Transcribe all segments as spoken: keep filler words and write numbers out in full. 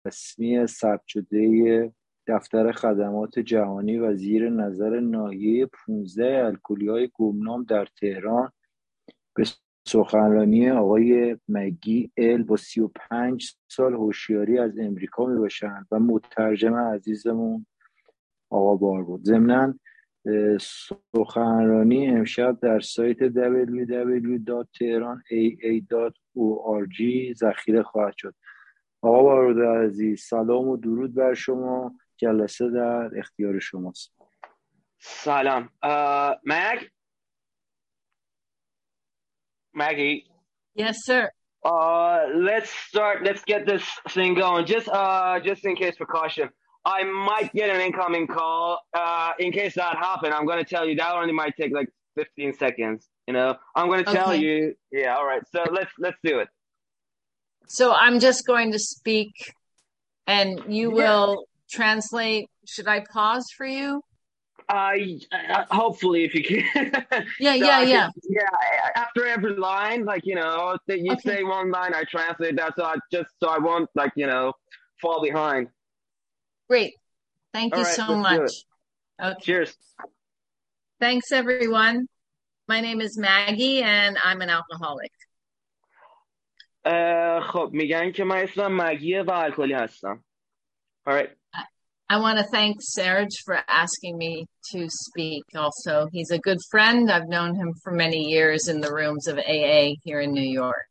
رسمی ثبت شده دفتر خدمات جهانی و زیر نظر ناحیه پانزده الکلی‌های گمنام در تهران به سخنرانی آقای مگی ال با سی و پنج سال هوشیاری از امریکا می باشند و مترجم عزیزمون آقا بار بود. ضمناً سخنرانی امشب در سایت دبلیو دبلیو دبلیو دات تهران ای ای دات او آر جی ذخیره خواهد شد. آقا بارود عزیز، سلام و درود بر شما. جلسه در اختیار شماست. سلام. uh, Mag? Maggie? Yes, sir. Uh, let's start. Let's get this thing going. Just, uh, just in case precaution, I might get an incoming call. Uh, in case that happens, I'm going to tell you that only might take like fifteen seconds. You know, I'm going to tell Okay. you. Yeah. All right. So let's let's do it. So I'm just going to speak, and you Yeah. will translate. Should I pause for you? Uh, uh, hopefully, if you can. Yeah, So yeah, I yeah. can- yeah. After every line, like you know, that you Okay. say one line, I translate that, so I just so I won't like you know fall behind. Great. Thank All you right, so let's do much. it. Okay. Cheers. Thanks, everyone. My name is Maggie, and I'm an alcoholic. Uh, خب میگن که من اسمم مگیه و الکلی هستم. All right. I want to thank Serge for asking me to speak also. He's a good friend. I've known him for many years in the rooms of A A here in New York.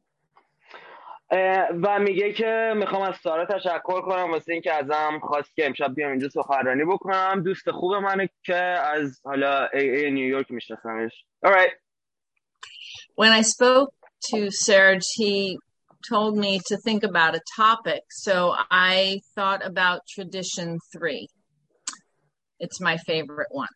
Uh, و میگه که میخوام از سارا تشکر کنم واسه اینکه ازم خواست که امشب بیام اینجا سخنرانی بکنم. دوست خوب منه که از حالا ای ای نیویورک میشناسمش. All right. When I spoke to Serge, he told me to think about a topic. So I thought about tradition three. It's my favorite one.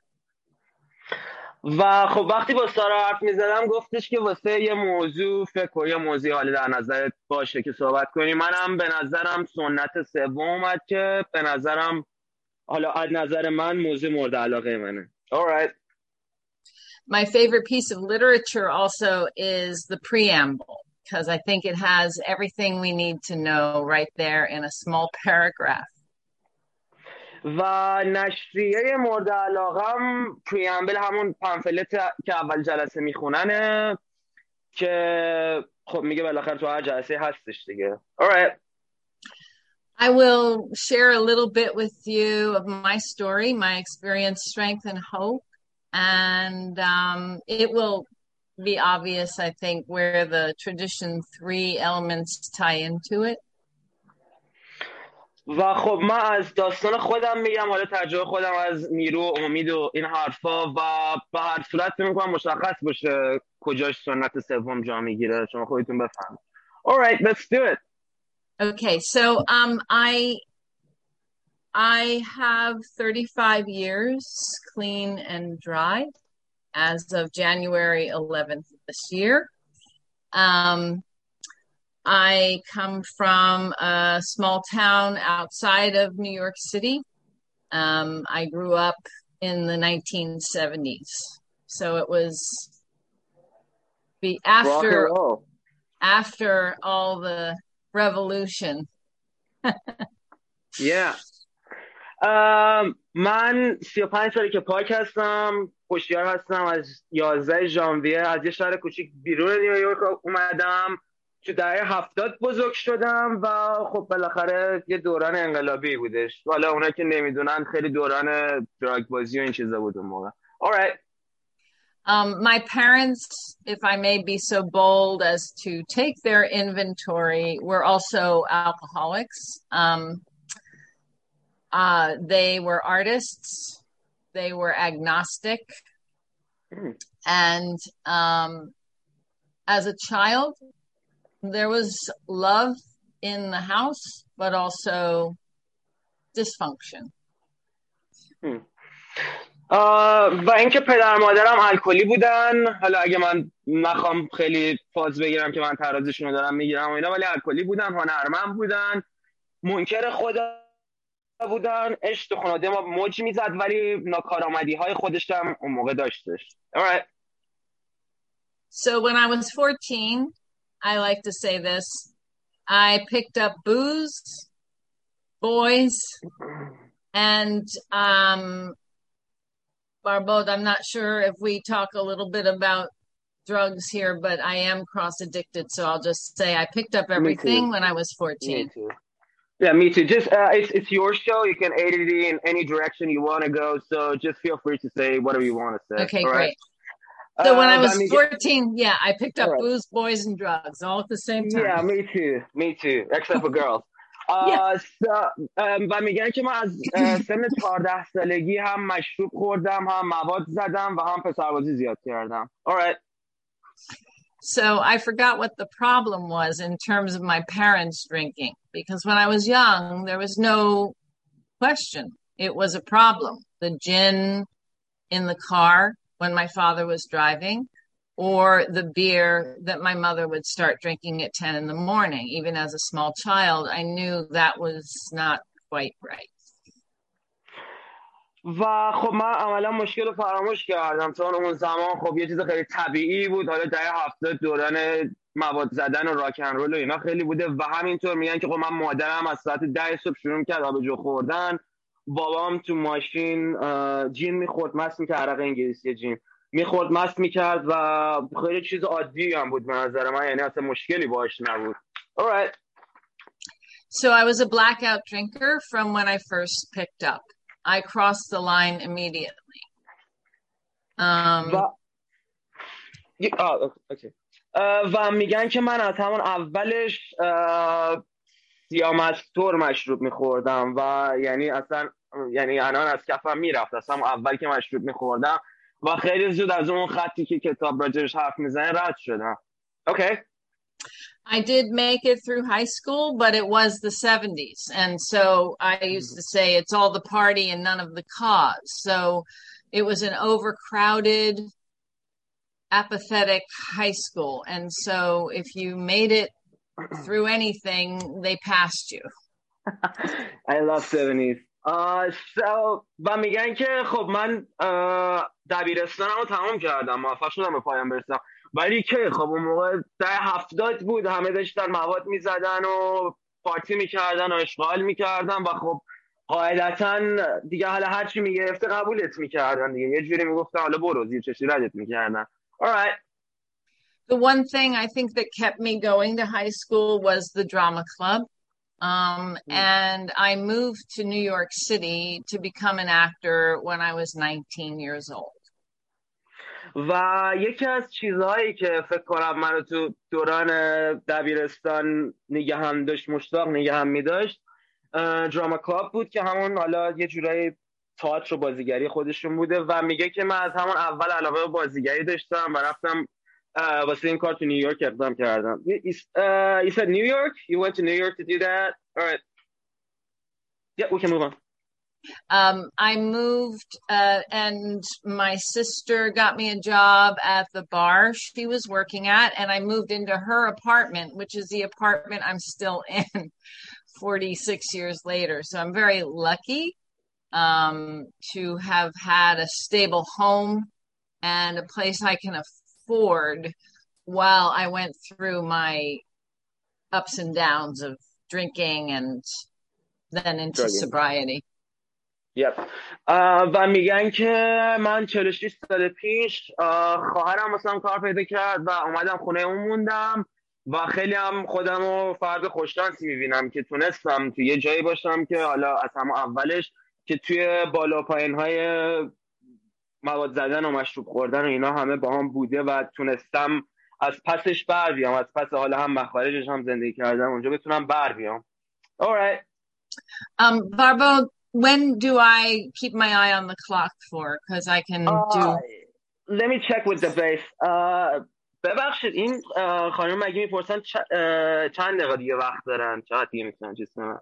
و خب وقتی با سارا حرف میزدم گفتش که واسه یه موضوع فکر کن، یه موضوعی حالا در نظرت باشه که صحبت کنی. منم به نظرم سنت سوم اومد که به نظرم حالا از نظر من موضوع مورد علاقه منه. All right. My favorite piece of literature also is the preamble, because I think it has everything we need to know right there in a small paragraph. و نشریه مورد علاقم پریامبل همون پامفلت که اول جلسه میخوننه که خب میگه بالاخره تو هر جلسه هستش دیگه. All right. I will share a little bit with you of my story, my experience, strength, and hope. And um, it will be obvious, I think, where the tradition three elements tie into it. و خب من از داستان خودم میگم، حالا تجربه خودم از نیرو و امید و این حرفا، و به هر صورت میکنم مشخص باشه کجاش سنت سوم جا میگیره، شما خودتون بفهم. All right, let's do it. Okay, so um, I I have thirty-five years clean and dry as of January eleventh this year. Um, I come from a small town outside of New York City. Um, I grew up in the nineteen seventies. So it was be after, after all the revolution. Yeah. Um, من سی و پنج سالی که پاک هستم، هوشیار هستم. از یازده ژانویه از یه شهر کوچیک بیرون نیویورک اومدم، تو دهه هفتاد بزرگ شدم و خب بالاخره یه دوران انقلابی بودش. حالا اونا که نمیدونن خیلی دوران دراگ بازی و این چیزا بود اون موقع. All right. Um, my parents, if I may be so bold as to take their inventory, were also alcoholics. Um, uh, they were artists. They were agnostic. Mm. And um, as a child, there was love in the house, but also dysfunction. Hmm. و اینکه پدر مادرم الکلی بودن. حالا اگه من نخوام خیلی فاز بگیرم که من ترازشون رو دارم میگیرم و اینا، ولی الکلی بودن، هنرمند بودن، منکر خدا بودن، عشق خانواده ما موج میزد ولی ناکارآمدی های خودش هم اون موقع داشتش. All right. So when I was fourteen, I like to say this, I picked up booze boys. And um, Barbod, I'm not sure if we talk a little bit about drugs here, but I am cross-addicted, so I'll just say I picked up everything when I was fourteen. Me too. Yeah, me too. Just uh, it's it's your show. You can edit it in any direction you want to go. So just feel free to say whatever you want to say. Okay, all great. Right? So uh, when I was fourteen, yeah, I picked up right. booze, boys, and drugs all at the same time. Yeah, me too. Me too. Except for girls. uh, so, um, و میگن که من از سن چهارده سالگی هم مشروب خوردم، هم مواد زدم و هم پسربازی زیاد کردم. All right. So I forgot what the problem was in terms of my parents drinking, because when I was young, there was no question. It was a problem. The gin in the car when my father was driving, or the beer that my mother would start drinking at ten in the morning. Even as a small child, I knew that was not quite right. و خب من عملا مشکل رو فراموش کردم، چون اون زمان خب یه چیز خیلی طبیعی بود. حالا دهه هفتاد دوران مواد زدن و راکن رول و اینا خیلی بوده و همینطور میگن که خب من مادرم از ساعت ده صبح شروع کرد آبجو خوردن، بابام تو ماشین جین میخورد، مست میکرد، عرق انگلیسی جین میخورد، مست میکرد و خیلی چیز عادی هم بود به نظر من، یعنی اصلا مشکلی باش نبود. All right. So I was a blackout drinker from when I first picked up. I crossed the line immediately. Um, و... آه، اوکی. و میگن که من از همون اولش سیامستور مشروب میخوردم و یعنی اصلا یعنی انان از کفم میرفت از همون اول که مشروب میخوردم و خیلی زود از اون خطی که کتاب راجرش حرف میزنه رد شدم. Okay. I did make it through high school, but it was the seventies. And so I used to say it's all the party and none of the cause. So it was an overcrowded, apathetic high school. And so if you made it through anything, they passed you. I love seventies. Uh, so و میگن که خب من دبیرستانم رو تمام کردم، موفق شدم به پایان برسم، ولی که خب اون موقع ده هفتاد بود، همه داشتن مواد میزدن و پارتی میکردن و اشغال میکردن و خب قاعدتا دیگه حالا هرچی میگرفته قبولت میکردن دیگه، یه جوری میگفتن حالا برو زیر چشی ردت میکردن. All right. The one thing I think that kept me going to high school was the drama club. Um, and I moved to New York City to become an actor when I was nineteen years old. و یکی از چیزهایی که فکر کنم منو تو دوران دبیرستان نگه هم داشت، مشتاق نگه هم می داشت، دراما کلاب بود که همون حالا یه جورایی تئاتر و بازیگری خودشون بوده و میگه که من از همون اول علاقه به بازیگری داشتم و رفتم واسه این کار تو نیویورک اقدام کردم. You said New York? You went to New York to do that? All right. Yeah, we can move on. Um, I moved, uh, and my sister got me a job at the bar she was working at, and I moved into her apartment, which is the apartment I'm still in forty-six years later. So I'm very lucky um, to have had a stable home and a place I can afford while I went through my ups and downs of drinking and then into Drugging. sobriety. Yep. و میگن که من چهل و شش سال پیش خواهرم مثلا کار پیدا کرد و اومدم خونه اون موندم و خیلی هم خودم رو فرد خوششانسی میبینم که تونستم توی یه جایی باشم که حالا از همون اولش که توی بالا پایین های مواد زدن و مشروب خوردن و اینا همه با هم بوده و تونستم از پسش بر بیام، از پس حالا هم مخارجش هم زندگی کردم اونجا بتونم بر بیام. All right. Um, Barbo, when do I keep my eye on the clock for? Because I can uh, do... Let me check with the base. Uh, ببخشید این خانم مگه میپرسن چند دقیقه دیگه وقت دارن؟ چقدر دیگه میتونن چیز کنن؟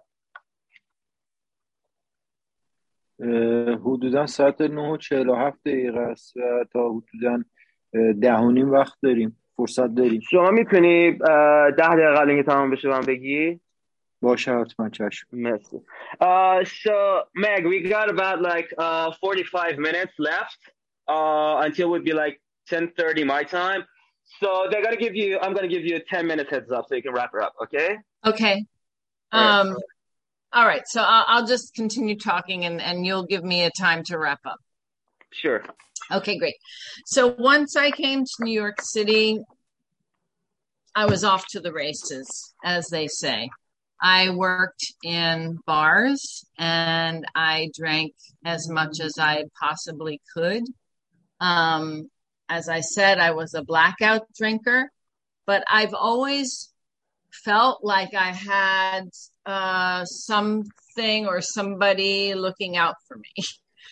حدودا ساعت نه و چهل و هفت دقیقه است و تا حدودا ده و نیم وقت داریم، فرصت داریم. شما میتونی ده دقیقه لینک تمام بشه من بگی؟ باشه حتما، چشم. مرسی. Uh, so Meg, we got about like uh, forty-five minutes left uh, until it would be like ten thirty my time. So they're gonna give you, I'm gonna give you a ten minute heads up so you can wrap her up, okay? Okay. Um, All right. So I'll, I'll just continue talking and, and you'll give me a time to wrap up. Sure. Okay, great. So once I came to New York City, I was off to the races, as they say. I worked in bars and I drank as much as I possibly could. Um, as I said, I was a blackout drinker, but I've always felt like I had uh, something or somebody looking out for me.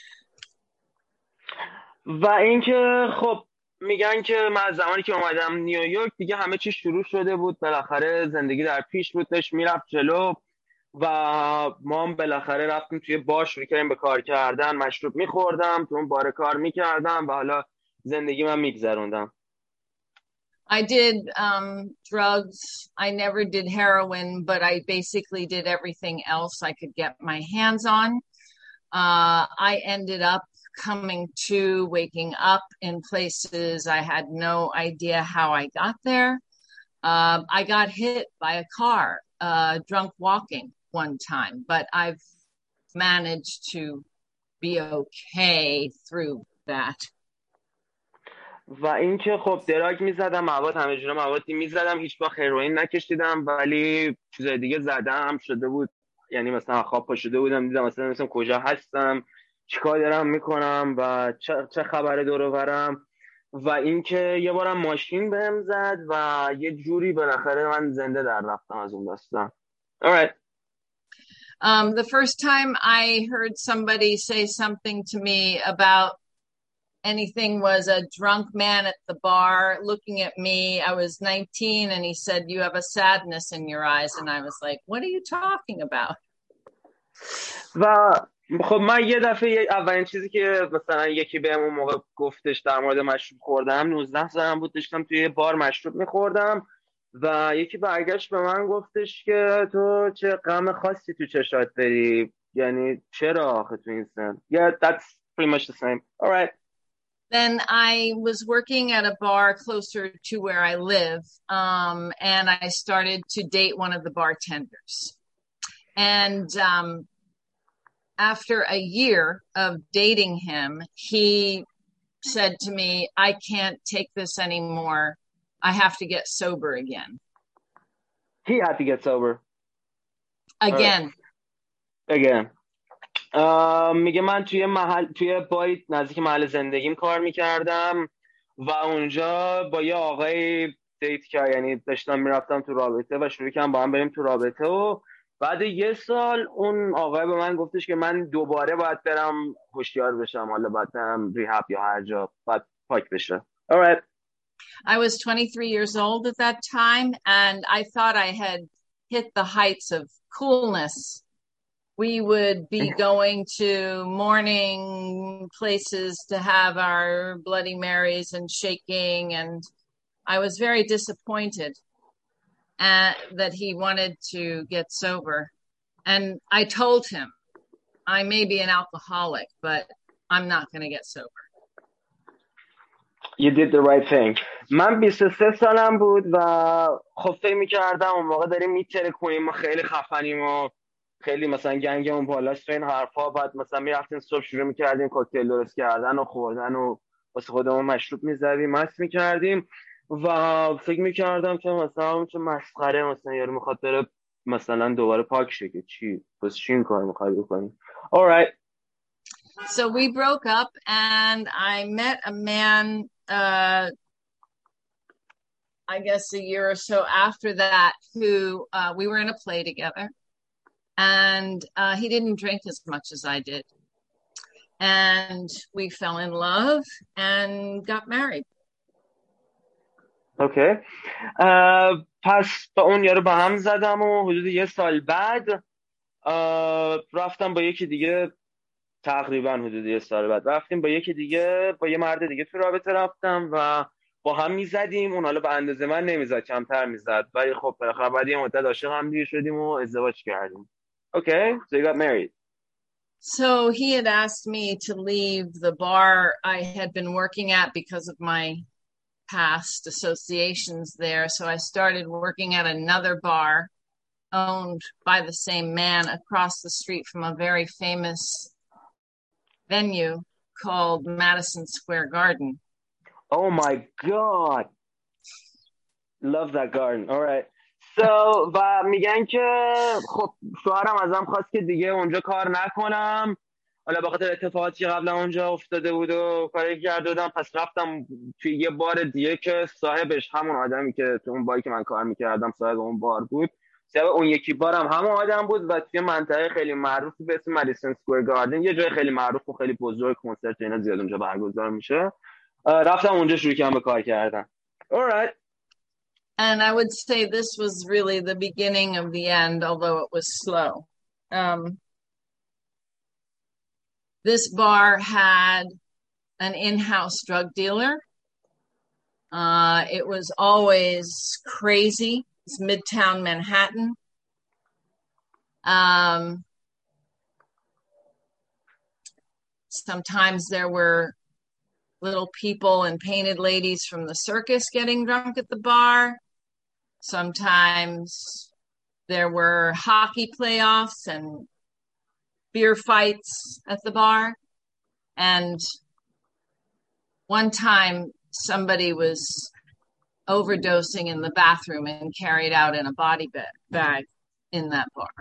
و اینکه خب میگن که من از زمانی که اومدم نیویورک دیگه همه چی شروع شده بود، بالاخره زندگی در پیش بود، داشت میرفت جلو و ما هم بالاخره رفتیم توی بار، شروع کردیم به کار کردن، مشروب میخوردم، تو اون بار کار میکردم و حالا زندگی من میگذروندم. I did um, drugs. I never did heroin, but I basically did everything else I could get my hands on. Uh, I ended up coming to, waking up in places I had no idea how I got there. Uh, I got hit by a car, uh, drunk walking one time, but I've managed to be okay through that. و اینکه خب دراگ میزدم، مواد همه جوره موادی میزدم، هیچ وقت هروئین نکشیدم، ولی چیزای دیگه زدم شده بود، یعنی مثلا خواب پا شده بودم دیدم مثلا مثلا کجا هستم، چیکار دارم میکنم و چه, چه خبره دور و برم. و اینکه یه بارم ماشین بهم زد و یه جوری بالاخره من زنده در رفتم از اون داستان. All right. Um, the first time I heard somebody say something to me about anything was a drunk man at the bar looking at me. I was nineteen and he said, "You have a sadness in your eyes." And I was like, "What are you talking about?" و خب من یه دفعه اولین چیزی که مثلا یکی بهم اون موقع گفتش در مورد مشروب خوردم، نوزده سالم بود، داشتم توی بار مشروب میخوردم و یکی برگشت به من گفتش که تو چه غم خاصی تو چشات داری، یعنی چرا آخه تو این سن. Yeah, that's pretty much the same. All right. Then I was working at a bar closer to where I live, um, and I started to date one of the bartenders. And um, after a year of dating him, he said to me, "I can't take this anymore. I have to get sober again." He had to get sober. Again. Uh, again. میگه من توی محل توی بای نزدیک محل زندگیم کار میکردم و اونجا با یه آقای دیت که یعنی داشتم میرفتم تو رابطه و شروع کردم با هم بریم تو رابطه و بعد یه سال اون آقای به من گفتش که من دوباره باید برم هوشیار بشم، حالا باید برم ریهاب یا هر جا باید پاک بشه. All right. I was twenty-three years old at that time and I thought I had hit the heights of coolness. We would be going to morning places to have our Bloody Marys and shaking. And I was very disappointed at, that he wanted to get sober. And I told him, I may be an alcoholic, but I'm not going to get sober. You did the right thing. من بیست و سه سالم بود و خب فکر می‌کردم اون موقع داریم میترکونیم، ما خیلی خفنیم و خیلی مثلا گنگمون بالاست و این حرفا، بعد مثلا میرفتیم صبح شروع میکردیم کوکتل درست کردن و خوردن و واسه خودمون مشروب میزدیم، مست میکردیم و فکر میکردم که مثلا چه مسخره، مثلا یارو میخواد بره مثلا دوباره پاک شه که چی بس چی این کار میخوای بکنی. All right. So we broke up and I met a man uh I guess a year or so after that who uh we were in a play together. And uh, he didn't drink as much as I did. And we fell in love and got married. Okay. Uh, پس با اون یارو با هم زدم و حدود یه سال بعد uh, رفتم با یکی دیگه، تقریبا حدود یه سال بعد رفتیم با یکی دیگه، با یه مرد دیگه تو رابطه رفتم و با هم میزدیم. اون حالا به اندازه من نمیزد، کمتر میزد، ولی خب بالاخره بعد یه مدت عاشق هم دیگه شدیم و ازدواج کردیم. Okay, so you got married. So he had asked me to leave the bar I had been working at because of my past associations there. So I started working at another bar owned by the same man across the street from a very famous venue called Madison Square Garden. Oh my God. Love that garden. All right. So و میگن که خب شوهرم ازم خواست که دیگه اونجا کار نکنم، حالا به خاطر اتفاقاتی که قبلا اونجا افتاده بود و کاری کرده بودم. پس رفتم توی یه بار دیگه که صاحبش همون آدمی که تو اون باری که من کار میکردم صاحب اون بار بود، صاحب اون یکی بارم همون آدم بود و توی منطقه خیلی معروفی به اسم مدیسن اسکوئر گاردن، یه جای خیلی معروف و خیلی بزرگ، کنسرت اینا زیاد اونجا برگزار میشه. رفتم اونجا شروع کردم به کار کردن. Alright. And I would say this was really the beginning of the end, although it was slow. Um, this bar had an in-house drug dealer. Uh, it was always crazy. It's Midtown Manhattan. Um, sometimes there were little people and painted ladies from the circus getting drunk at the bar. Sometimes there were hockey playoffs and beer fights at the bar. And one time somebody was overdosing in the bathroom and carried out in a body bag in that bar.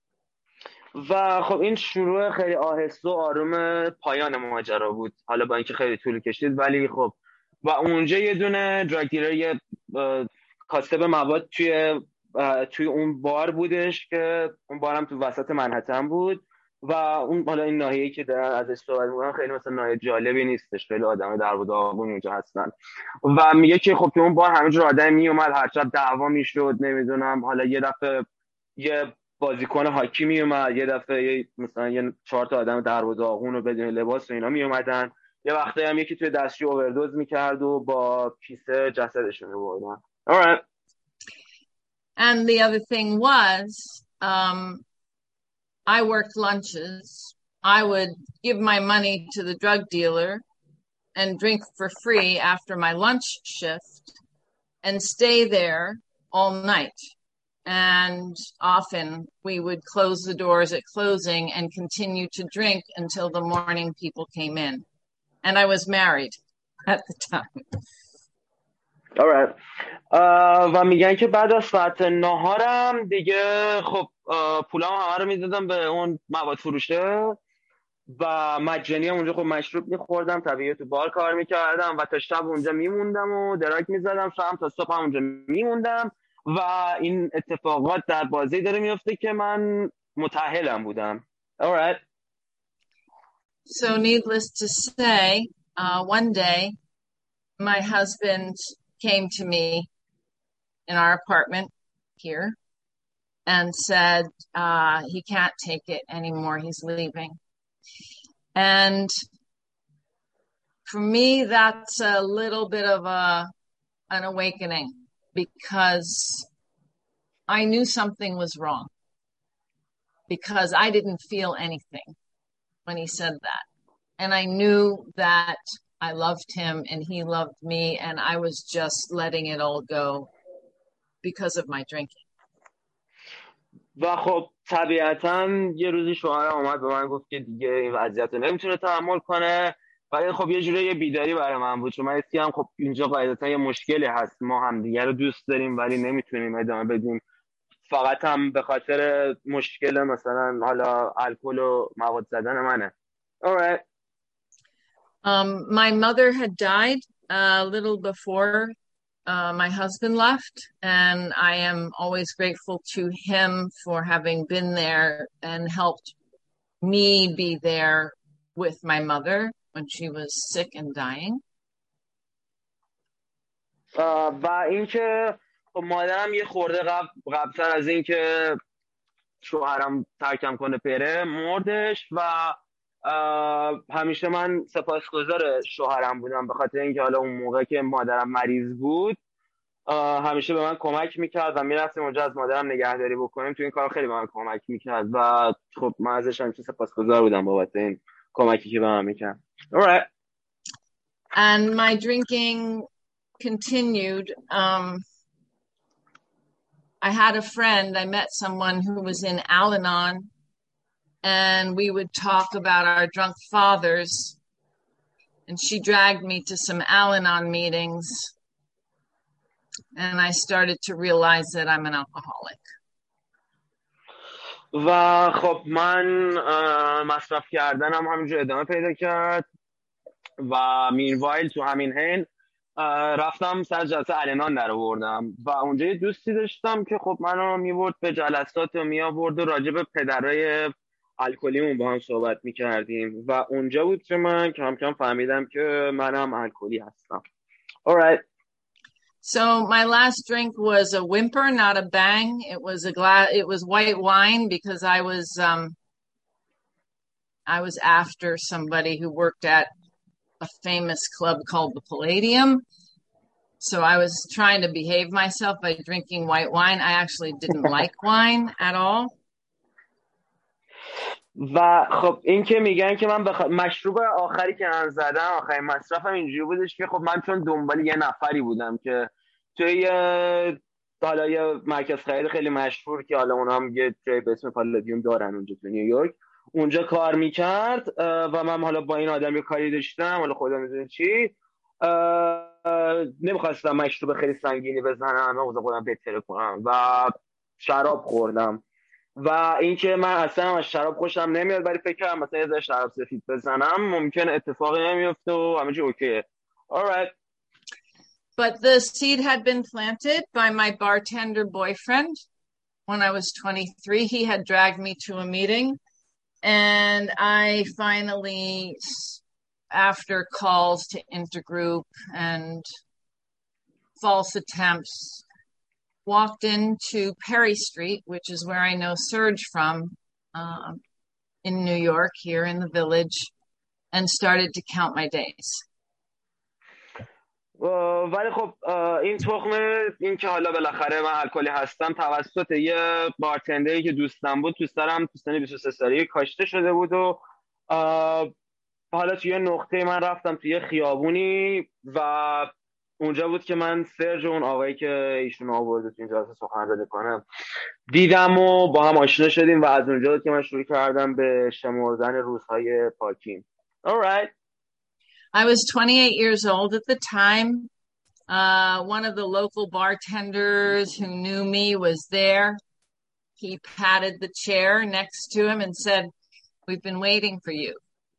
و خب این شروع خیلی آهسته و آروم پایان ماجرا بود، حالا با اینکه خیلی طول کشید. ولی خب و اونجا یه دونه دراگ دیلر، یه کاسب مواد توی توی اون بار بودش که اون بارم تو وسط منهتن بود و اون حالا این ناحیه‌ای که دارن ازش صحبت می‌کنن خیلی مثلا ناحیه جالبی نیستش، خیلی آدمای در و داغون اونجا هستن. و میگه که خب تو اون بار همه جور آدم میومد، هر شب دعوا میشد، نمیدونم حالا یه دفعه یه بازیکن هاکی می اومد، یه دفعه مثلا یه چهار تا آدم در و داغون و بدون لباس و اینا می اومدن، یه وقتی هم یکی توی دستشوی اووردوز میکرد و با کیسه جسدشون میبردن. All right. And the other thing was, um, I worked lunches. I would give my money to the drug dealer and drink for free after my lunch shift and stay there all night. And often we would close the doors at closing and continue to drink until the morning people came in. And I was married at the time. All right. uh, و میگن که بعد از ساعت نهارم دیگه خب پولام همه رو میدادم به اون مواد فروشه و مجانی هم اونجا خب مشروب میخوردم، طبیعی تو بار کار میکردم و تا شب اونجا میموندم و دراگ میزدم، شب تا صبح اونجا میموندم و این اتفاقات در بازی داره میفته که من متأهلم بودم. All right. So needless to say, uh, one day my husband came to me in our apartment here and said uh, he can't take it anymore. He's leaving. And for me, that's a little bit of a an awakening, because I knew something was wrong, because I didn't feel anything when he said that. And I knew that I loved him and he loved me, and I was just letting it all go because of my drinking. و خب طبیعتاً یه روزی شوهرم اومد به من گفت که دیگه این وضعیت رو نمیتونه تحمل کنه. ولی خب یه جوری یه بیداری برای من بود، چون من حس کردم خب اینجا قاعدتاً یه مشکلی هست، ما هم دیگه رو دوست داریم ولی نمیتونیم ادامه بدیم فقط هم به خاطر مشکل مثلا حالا الکل و مواد زدن منه. All right. Um, my mother had died a little before uh, my husband left, and I am always grateful to him for having been there and helped me be there with my mother when she was sick and dying. و اینکه خب مادرم یه خورده قبل قبل‌تر از این که شوهرم ترکم کنه پره مردش و همیشه من سپاسگزار شوهرم بودم، به خاطر اینکه حالا اون موقع که مادرم مریض بود همیشه به من کمک میکرد و میرفتیم اونجا از مادرم نگهداری بکنیم. تو این کار خیلی به من کمک میکرد و خب من ازش همیشه سپاسگزار بودم بابت این کمکی که به من میکرد. All right. And my drinking continued. Um, I had a friend, I met someone who was in Al-Anon, and we would talk about our drunk fathers. And she dragged me to some Al-Anon meetings, and I started to realize that I'm an alcoholic. و خب من مصرف کردنم همینجور ادامه پیدا کرد و مینوایل تو همین حین رفتم سر جلسه الانان در آوردم و اونجا یه دوستی داشتم که خب منو میبرد به جلسات و میآورد و راجع به پدرای الکلیمون با هم صحبت میکردیم و اونجا بود که من کم کم فهمیدم که منم الکلی هستم. Alright. So my last drink was a whimper, not a bang. It was a glass. It was white wine because I was um, I was after somebody who worked at a famous club called the Palladium. So I was trying to behave myself by drinking white wine. I actually didn't like wine at all. و خب این که میگن که من بخ... مشروب آخری که من زدم آخرین مصرفم اینجوری بودش که خب من چون دنبال یه نفری بودم که توی حالا یه مرکز خرید خیلی مشهور که حالا اونا هم یه جای به اسم پالادیوم دارن اونجا تو نیویورک اونجا کار میکرد و من حالا با این آدم یه کاری داشتم حالا خدا میدونه چی نمیخواستم مشروب خیلی سنگینی بزنم من خودم بهتره کنم و شراب خوردم و اینکه من اصلا از شراب خوشم نمیاد ولی فکر کنم مثلا یه ذره شراب سفید بزنم ممکن اتفاقی نمیفته و همه چی اوکیه. Alright. But the seed had been planted by my bartender boyfriend when I was twenty-three. He had dragged me to a meeting, and I finally, after calls to intergroup and false attempts, walked into Perry Street, which is where I know Serge from, uh, in New York, here in the village, and started to count my days. ولی خب این تخمه این که حالا بالاخره من الکلی هستم توسط یه بارتندری که دوستم بود تو سرم تو سن بیست و سه سالگی کاشته شده بود و حالا توی یه نقطه من رفتم توی یه خیابونی و اونجا بود که من سرج اون آقایی که ایشون آورده تو این جلسه سخنرانی کنم دیدم و با هم آشنا شدیم و از اونجا بود که من شروع کردم به شمردن روزهای پاکیم. Alright. I was twenty-eight years old at the time. Uh, one of the local bartenders who knew me was there. He patted the chair next to him and said, "We've been waiting for you."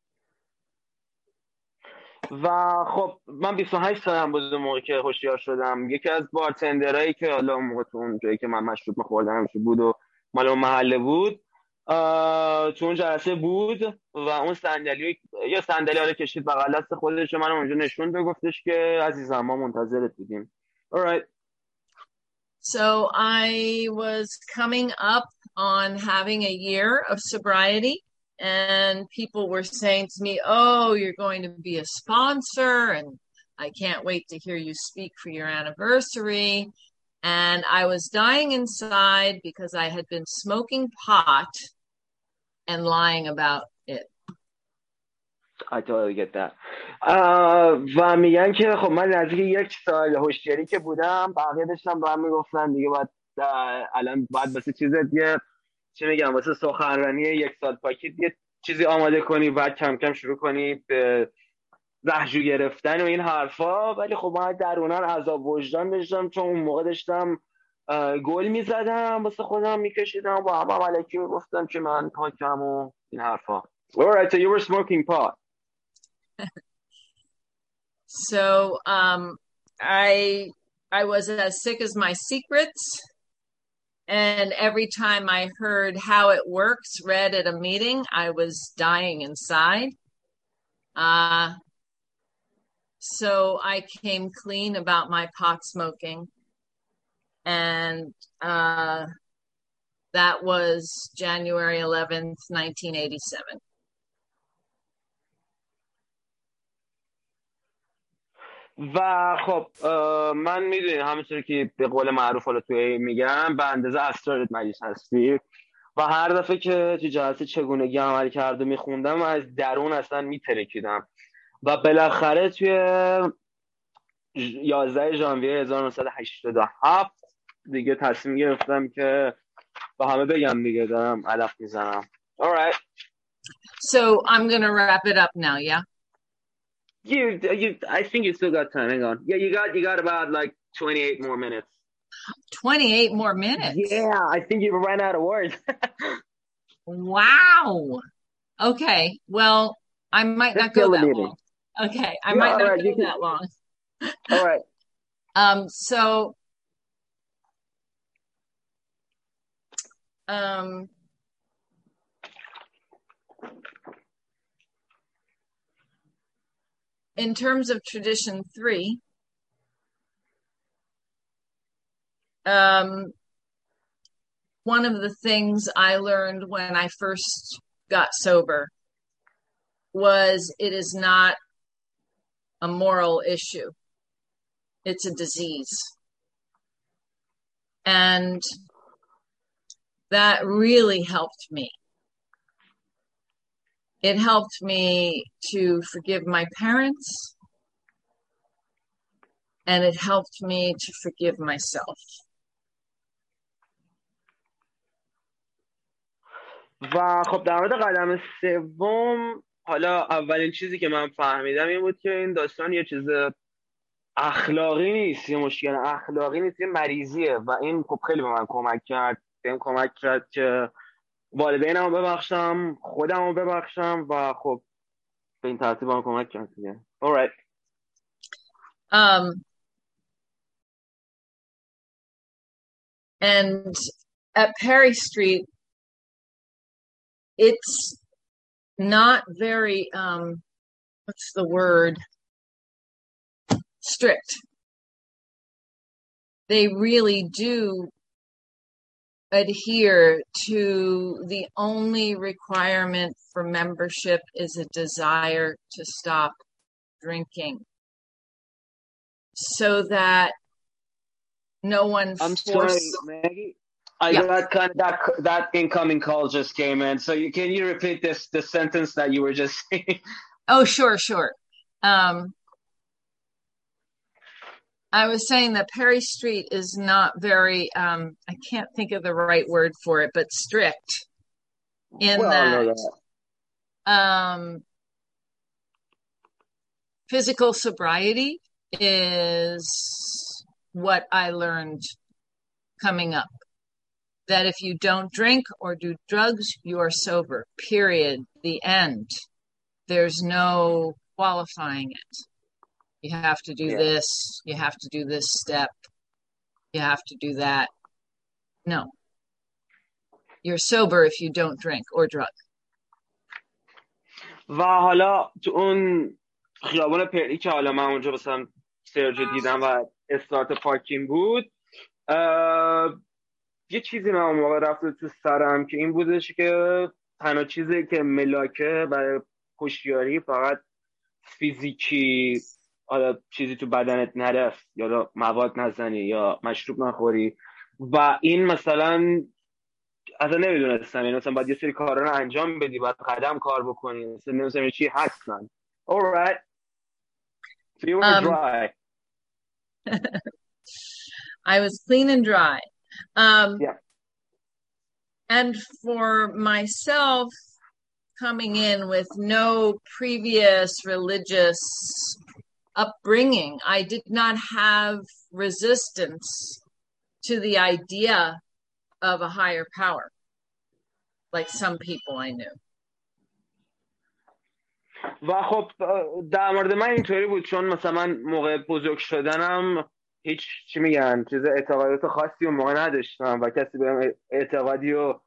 و خب من بیست و هشت سالم بود اون موقع که هوشیار شدم. یکی از بارتندرایی که حالا اون موقع تو اون جایی که من مشروب می‌خوردم بود و مال اون محله بود تو اون جلسه بود و اون صندلی یا صندلی رو کشید بغل دست خودش و من اونجا نشوند و گفتش که عزیزم ما منتظرت بودیم. Alright. So I was coming up on having a year of sobriety and people were saying to me, "Oh, you're going to be a sponsor and I can't wait to hear you speak for your anniversary." And I was dying inside because I had been smoking pot and lying about it. I totally get that. و میگن که خب من نزدیک یک سال هوشیاری که بودم بقیه داشتم با هم میگفتن دیگه باید الان باید واسه چیز دیگه چی میگم واسه سخنرانی یک سال پاکی یه چیزی آماده کنی بعد کم کم شروع کنی به رهجو گرفتن و این حرفا ولی خب من درونن عذاب وجدان داشتم چون اون موقع داشتم گل میزدم واسه خودم میکشیدم با هم الکی میگفتم که من پاکم و این حرفا. Alright, so you were smoking pot. So um, I I was as sick as my secrets, and every time I heard how it works read at a meeting, I was dying inside. Uh, so I came clean about my pot smoking, and uh, that was January eleventh, nineteen eighty-seven. و خب من میدونی همونطور که به قول معروف حالا توی میگم به اندازه اسرار مجلس هستی و هر دفعه که تو جلسه چگونگی عمل کرده میخوندم از درون اصلا میترکیدم و بالاخره توی یازده ژانویه هزار و نهصد و هشتاد و هفت دیگه تصمیم گرفتم که با همه بگم دیگه دارم علف میزنم. All right. So I'm going to wrap it up now, yeah? You, you, I think you still got time. Hang on. Yeah, you got, you got about like twenty-eight more minutes. twenty-eight more minutes? Yeah, I think you ran out of words. Wow. Okay. Well, I might Let's not go kill the that meeting. long. Okay. I Yeah, might all not right, go you can- that long. All right. Um, so, um, in terms of tradition three, um, one of the things I learned when I first got sober was it is not a moral issue. It's a disease. And that really helped me. It helped me to forgive my parents, and it helped me to forgive myself. و خب در مورد قدم سوم، حالا اولین چیزی که من فهمیدم این بود که این داستان یه چیز اخلاقی نیست، یه مشکل اخلاقی نیست، یه مریضیه و این خب خیلی به من کمک کرد. بهم کمک کرد که والدینمو ببخشم، خودمو ببخشم و خب به این ترتیب هم کمک کرد دیگه. All right. Um, and at Perry Street, it's not very, um, what's the word? Strict. They really do adhere to the only requirement for membership is a desire to stop drinking, so that no one I'm force. sorry, Maggie. I Yeah. got kind of that that incoming call just came in. So you can you repeat this the sentence that you were just saying? Oh, sure, sure. Um, I was saying that Perry Street is not very, um, I can't think of the right word for it, but strict in Well, I know that, that. um, physical sobriety is what I learned coming up. That if you don't drink or do drugs, you are sober, period, the end. There's no qualifying it. You have to do Yeah. this, you have to do this step, you have to do that. No. You're sober if you don't drink or drug. و حالا تو اون خیابان پری که حالا من اونجا مثلا سرجو دیدم و استارت پارکینگ بود، یه چیزی من اون موقع رفته تو سرم که این بودش که تنها چیزی که ملاکه برای هوشیاری فقط فیزیکی، حالا چیزی تو بدنت نرفت یا مواد نزنی یا مشروب نخوری و این مثلا اصلا نمیدونستم، یعنی مثلا باید یه سری کارا رو انجام بدی، باید قدم کار بکنی، مثلا نمیدونستم چی هستن. All right. So you were Um, dry. I was clean and dry. Um, Yeah. And for myself, coming in with no previous religious upbringing, I did not have resistance to the idea of a higher power, like some people I knew. و خب در مورد من اینطوری بود، چون مثلا من موقع بزرگ شدنم هیچ چی میگن چیز اعتقادات خاصی اون موقع نداشتم و کسی بهم اعتقادی و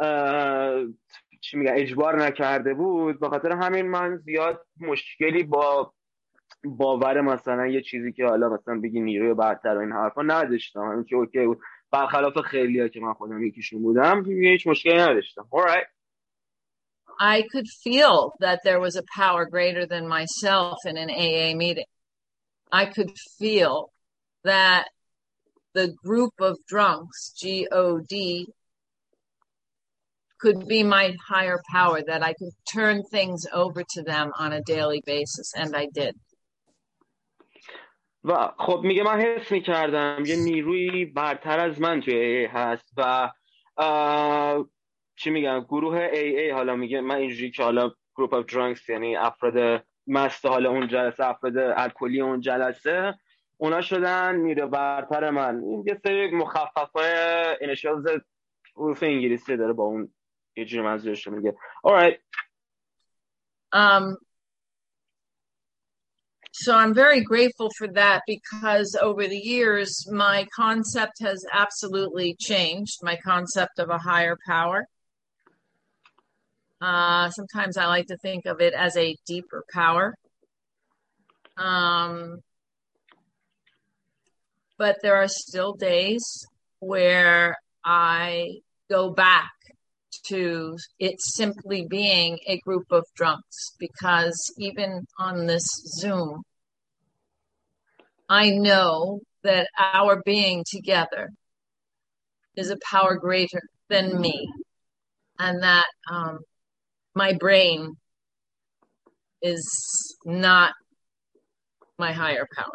چی میگن اجبار نکرده بود. به خاطر همین من زیاد مشکلی با باور مثلا یه چیزی که حالا مثلا بگی نیروی برتر و این حرفا نداشتم. همین که اوکی بود، برخلاف خیلی‌ها که من خودم یکیشون بودم هیچ مشکلی نداشتم. All right. I could feel that there was a power greater than myself in an A A meeting. I could feel that the group of drunks, G O D, could be my higher power, that I could turn things over to them on a daily basis, and I did. و خب میگه من حس میکردم یه نیروی برتر از من توی ای ای هست و چی میگم گروه ای ای حالا میگه من اینجوری که حالا گروپ اف درانکس یعنی افراد مست حالا اون جلسه افراد الکلی اون جلسه اونا شدن نیرو برتر من. این یه سری مخففای اینیشیالز حروف انگلیسی داره با اون یه جوری منظورش میگه. alright. Um, so I'm very grateful for that because over the years, my concept has absolutely changed, my concept of a higher power. Uh, sometimes I like to think of it as a deeper power. Um, but there are still days where I go back to it simply being a group of drunks, because even on this Zoom, I know that our being together is a power greater than me, and that um, my brain is not my higher power.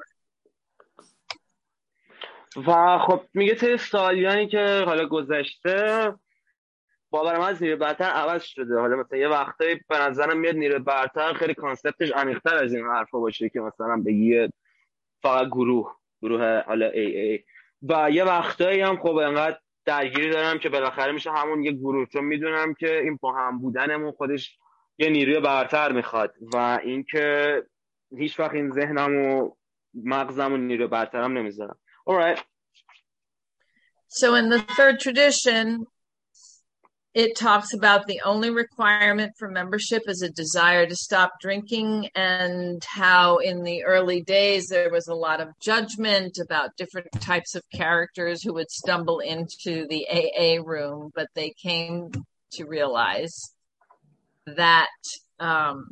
و خب میگه طی سالیانی که حالا گذشته باور من از نیروی برتر عوض شده. حالا مثلا یه وقتایی به نظرم میاد نیروی برتر خیلی کانسپتش عمیق‌تر از این حرفا باشه که مثلا بگی فقط گروه گروه حالا ای ای و یه وقتایی هم خب انقدر درگیری دارم که بالاخره میشه همون یه گروه، چون میدونم که این با هم بودنمون خودش یه نیروی برتر میخواد و اینکه هیچ وقت این ذهنم و مغزم و نیروی برترم نمیذارم. alright. So in the third tradition, it talks about the only requirement for membership is a desire to stop drinking, and how in the early days there was a lot of judgment about different types of characters who would stumble into the A A room, but they came to realize that um,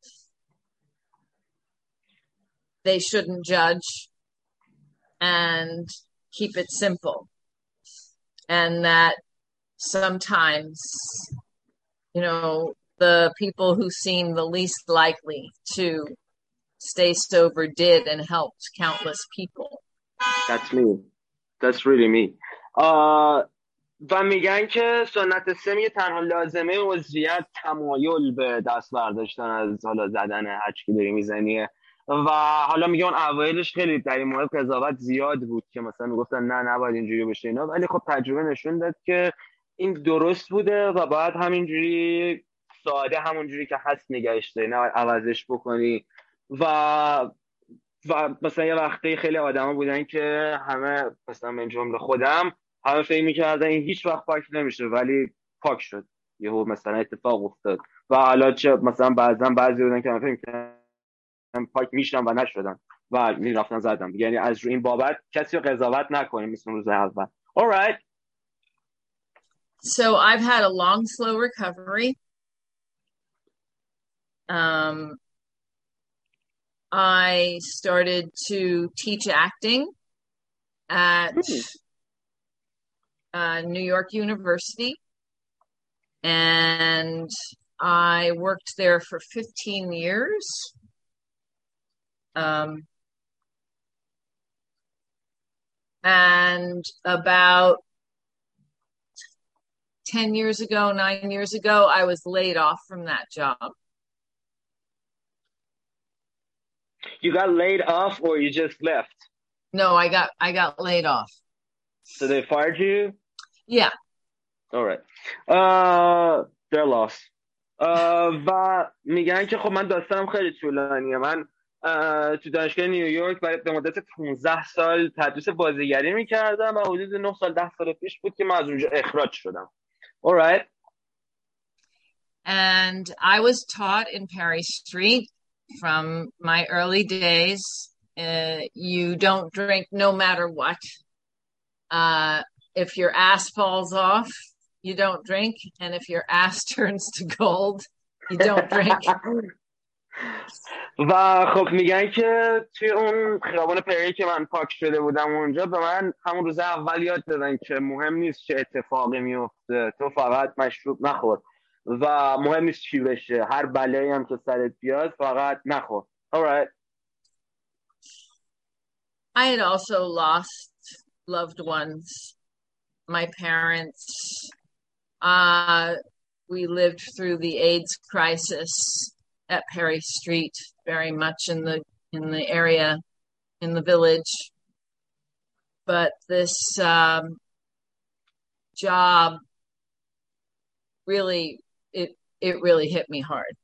they shouldn't judge and keep it simple, and that sometimes, you know, the people who seem the least likely to stay sober did and helped countless people. That's me. That's really me. Uh, و میگن که سنت سه میگه تنها لازمه عضویت تمایل به دست برداشتن از حالا زدن هر چی داری میزنیه و حالا میگه اون اوایلش خیلی در این مورد قضاوت زیاد بود که مثلا میگفتن نه نباید اینجوری بشه اینا، ولی خب تجربه نشون داد که این درست بوده و باید همینجوری ساده همونجوری که هست نگهش داری، نباید عوضش بکنی. و و مثلا یه وقتی خیلی آدما بودن که همه مثلا من جمله خودم همه فکر می‌کردن این هیچ وقت پاک نمیشه، ولی پاک شد، یهو مثلا اتفاق افتاد. و حالا چه مثلا بعضا بعضی بودن که من فکر می‌کردم پاک میشن و نشدن و میرفتن زدن. یعنی از رو این بابت کسی رو قضاوت نکنیم مثل روز اول. alright. So I've had a long, slow recovery. Um, I started to teach acting at uh, New York University, and I worked there for fifteen years. Um, and about ten years ago, nine years ago, I was laid off from that job. You got laid off or you just left? No, I got I got laid off. So they fired you? Yeah. All right. Uh, their loss. Uh, و میگن که خب من داستانم خیلی طولانیه. من تو دانشگاه نیویورک برای به مدت پانزده سال تدریس بازیگری میکردم و حدود نه سال ده سال پیش بود که من از اونجا اخراج شدم. All right. And I was taught in Perry Street from my early days, uh, you don't drink no matter what. Uh, if your ass falls off, you don't drink. And if your ass turns to gold, you don't drink. و خب میگن که توی اون خیابان پری که من پاک شده بودم اونجا به من همون روز اول یاد دادن که مهم نیست چه اتفاقی میفته، تو فقط مشروب نخور و مهم نیست چی بشه، هر بلایی هم که سرت بیاد فقط نخور. alright. I had also lost loved ones, my parents. Uh, we lived through the AIDS crisis at Perry Street, very much in the in the area, in the village. But this um, job really, it it really hit me hard.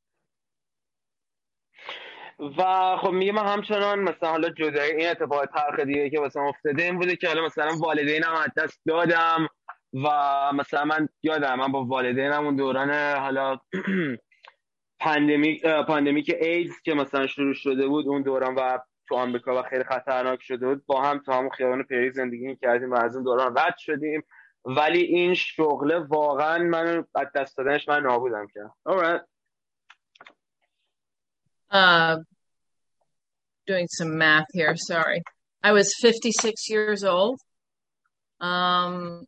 و خب میگه من همچنان مثلا حالا جدای این اتفاق تلخ دیگه که واسه افتاده این بوده که حالا مثلا والدینم از دست دادم و مثلا من یادم من با والدینم اون دوران حالا پاندمیک پاندمیک ایدز که مثلا شروع شده بود اون دوران و تو آمریکا و خیلی خطرناک شده بود با هم تو همون خیابان پری زندگی کردیم و از اون دوران رد شدیم ولی این شغله واقعا من از دست دادنش من نابودم کرد. Alright. Uh, doing some math here, sorry. I was fifty-six years old. Um,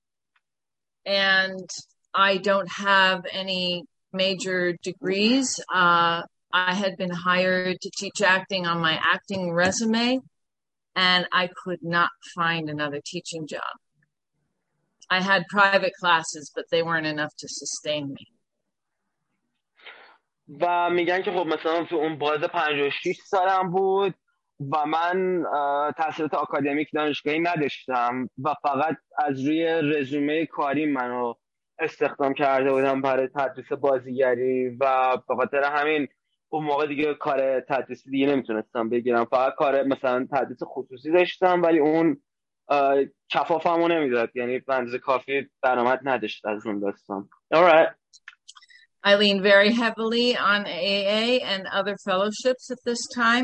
and I don't have any major degrees. Uh, I had been hired to teach acting on my acting resume, and I could not find another teaching job. I had private classes, but they weren't enough to sustain me. و میگن که خب مثلا تو اون باز پنجاه و شش سالم بود و من تحصیلات آکادمیک دانشگاهی نداشتم و فقط از روی رزومه کاری منو استخدام کرده بودم برای تدریس بازیگری و به خاطر همین اون موقع دیگه کار تدریسی دیگه نمیتونستم بگیرم فقط کار مثلا تدریس خصوصی داشتم ولی اون کفافمو نمیداد یعنی به اندازه کافی درآمد نداشت از اون داستان. Alright. I leaned very heavily on A A and other fellowships at this time.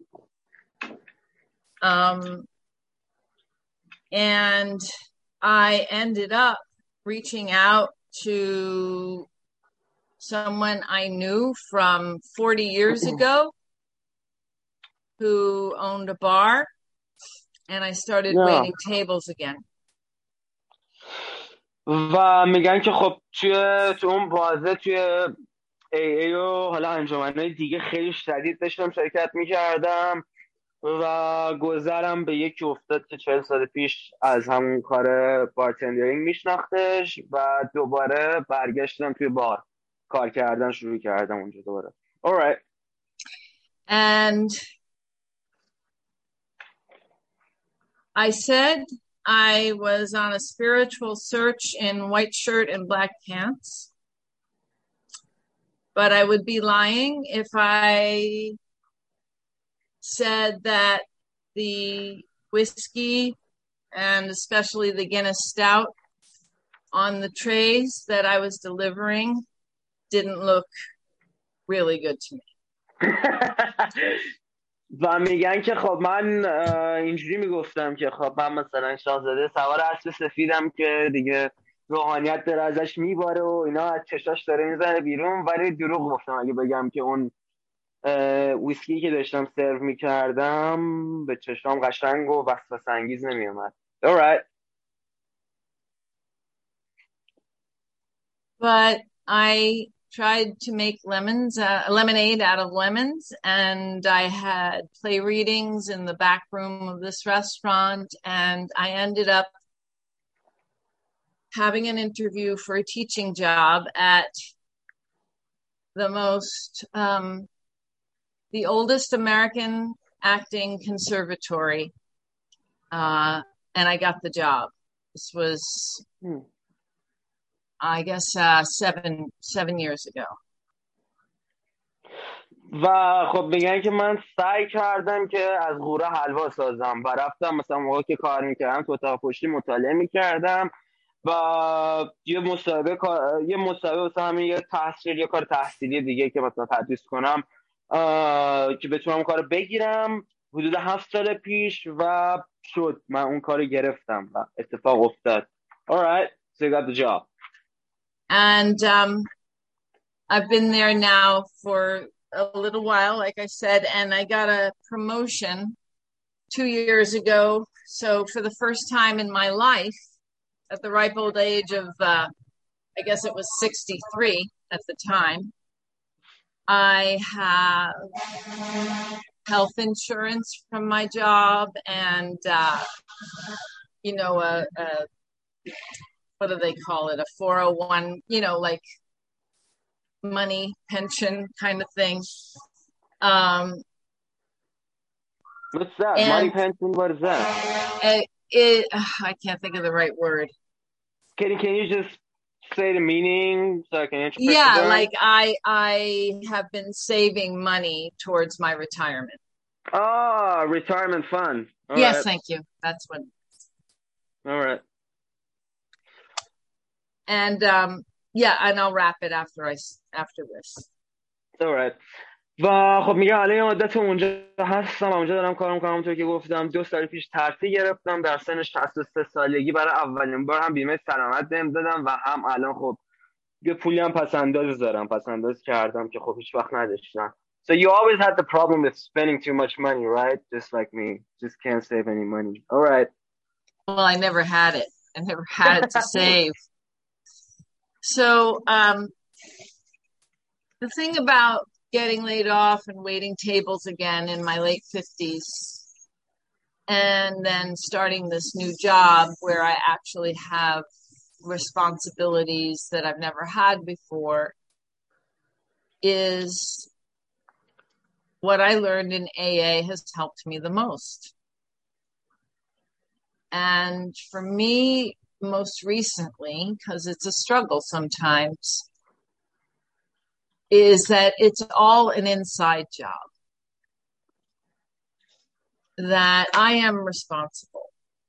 Um, and I ended up reaching out to someone I knew from forty years ago who owned a bar, and I started yeah. waiting tables again. و میگن که خب توی تو اون بازه توی ای ای و حالا انجمنهای دیگه خیلی شدید داشتم شرکت میکردم و گذرم به یکی افتاد که چهل سال پیش از همون کار بارتندرینگ میشناختش و دوباره برگشتم توی بار کار کردن شروع کردم اونجا دوباره. Alright. And I said I was on a spiritual search in white shirt and black pants, but I would be lying if I said that the whiskey and especially the Guinness Stout on the trays that I was delivering didn't look really good to me. و میگن که خب من اینجوری میگفتم که خب من مثلا شاهزاده سوار اسب سفیدم که دیگه روحانیت داره ازش میباره و اینا از چشاش داره میزنه بیرون ولی دروغ گفتم اگه بگم که اون ویسکی که داشتم سرو میکردم به چشام قشنگ و وسوسه انگیز نمیومد. Alright. But I tried to make lemons, uh, lemonade out of lemons, and I had play readings in the back room of this restaurant, and I ended up having an interview for a teaching job at the most, um, the oldest American acting conservatory, uh, and I got the job. This was... Hmm. I guess uh, seven seven years ago. و خب میگن که من سعی کردم که از غوره حلوا سازم و رفتم مثلا موقعی که کار میکردم تو اتاق پشتی مطالعه میکردم و یه مسابقه یه مسابقه واسه همین یه تحصیل یه کار تحصیلی دیگه که مثلا تدریس کنم که بتونم کارو بگیرم حدود هفت سال پیش و شد من اون کارو گرفتم و اتفاق افتاد. Alright, so you got the job. And um, I've been there now for a little while, like I said, and I got a promotion two years ago. So for the first time in my life, at the ripe old age of, uh, I guess it was sixty-three at the time, I have health insurance from my job and, uh, you know, a, a, what do they call it? A four oh one, you know, like money pension kind of thing. Um, What's that? and Money pension? What is that? it, it, I can't think of the right word. Can, can you just say the meaning so I can interpret Yeah, it? like I I have been saving money towards my retirement. Oh, retirement fund. All yes, right. thank you. That's what. All right. And um, yeah, and I'll wrap it after I after this. All right. و خب میگه الان مدت اونجا هستم اونجا دارم کار میکنم اونطور که گفتم دو سال پیش ترفیع گرفتم در سن شصت و سه سالگی برای اولین بار هم بیمه سلامت بهم دادم و هم الان خب یه پولی هم پس انداز دارم پس انداز کردم که خب هیچ وقت نداشتم. So you always had the problem with spending too much money, right? Just like me. Just can't save any money. All right. Well, I never had it. I never had it to save. So um, the thing about getting laid off and waiting tables again in my late fifties and then starting this new job where I actually have responsibilities that I've never had before is what I learned in A A has helped me the most. And for me, most recently, because it's a struggle sometimes, is that it's all an inside job. That I am responsible.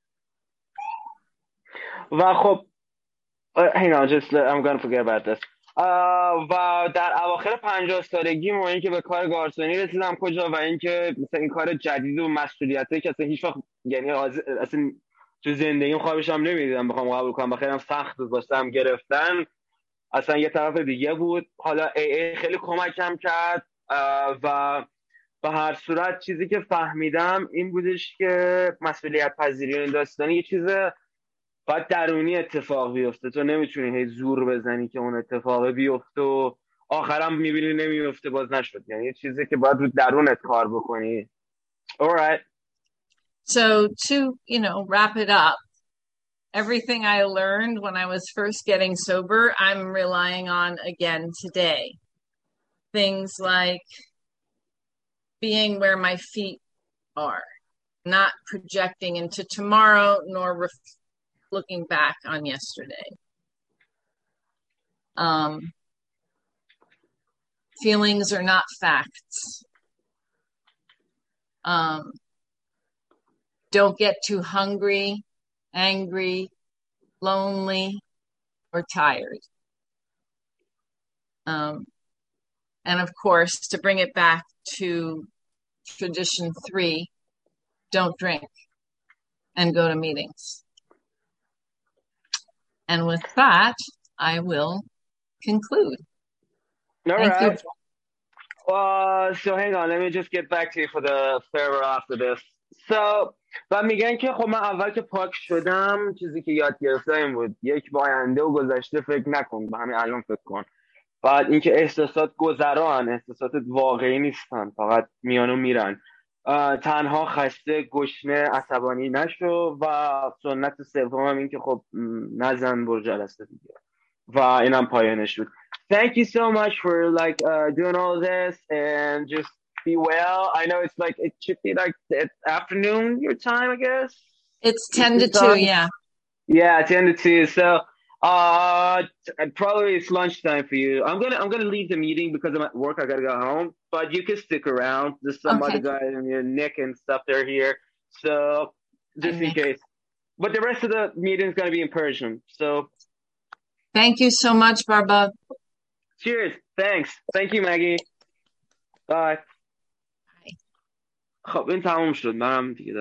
و خب hang on, just I'm gonna forget about this. و در اواخر پنجاه سالگی و اینکه به کار گارسونی رسیدم کجا و اینکه مثلا این کار جدید و مسئولیتی که اصلا هیچ وقت یعنی اصلا تو زندگیم خوابش هم نمیدیدم بخوام قبول کنم بخیرم هم سخت بود واسم گرفتن اصلا یه طرف دیگه بود. حالا ای ای خیلی کمکم کرد و به هر صورت چیزی که فهمیدم این بودش که مسئولیت پذیری این داستانی یه چیز باید درونی اتفاق بیفته. تو نمیتونی هی زور بزنی که اون اتفاق بیفته و آخرم میبینی نمیفته باز نشد. یعنی یه چیزی که باید رو درونت کار بکنی. All right. So to, you know, wrap it up, everything I learned when I was first getting sober, I'm relying on again today. Things like being where my feet are, not projecting into tomorrow, nor ref- looking back on yesterday. Um, feelings are not facts. Um, don't get too hungry, angry, lonely, or tired. Um, and of course, to bring it back to tradition three, don't drink and go to meetings. And with that, I will conclude. All Thank right. you. Uh, so hang on, let me just get back to you for the farewell after this. So و میگن که خب من اول که پاک شدم چیزی که یاد گرفتم این بود یک با آینده و گذشته فکر نکن به همین الان فکر کن. بعد اینکه احساسات گذران احساسات واقعی نیستن فقط میان و میرن. تنها خسته گشنه عصبانی نشو و سنت سومم این که خب نزن برو جلسه دیگه و اینم پایانش بود. Thank you so much for like uh, doing all this and just be well. I know it's like it should be like the afternoon your time, I guess. It's ten to two, yeah. Yeah, ten to two. So uh probably it's lunchtime for you. I'm gonna I'm gonna leave the meeting because I'm at work. I gotta go home. But you can stick around. There's some okay. other guys and your Nick and stuff they're here. So just in case. But the rest of the meeting is gonna be in Persian. So thank you so much, Barbara. Cheers. Thanks. Thank you, Maggie. Bye. خب این تموم شد. منم دیگه